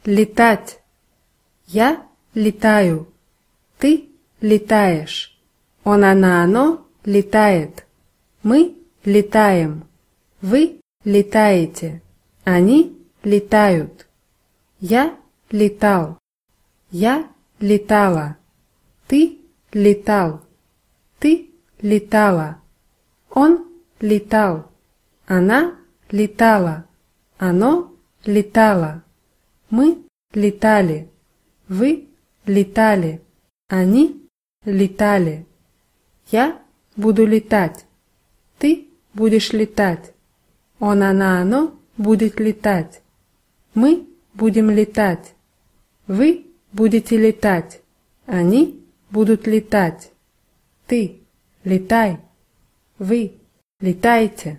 летать. Я летаю. Ты летаешь. Он, она, оно летает. Мы летаем. Вы летаете. Они летают. Я летал. Я летала. Ты летал. Ты летала. Он летал. Она летала. Оно летало. Мы летали. Вы летали. Они летали. Я буду летать. Ты будешь летать. Он, она, оно будет летать. Мы будем летать. Вы будете летать. Они будут летать. Ты летай. Вы летаете.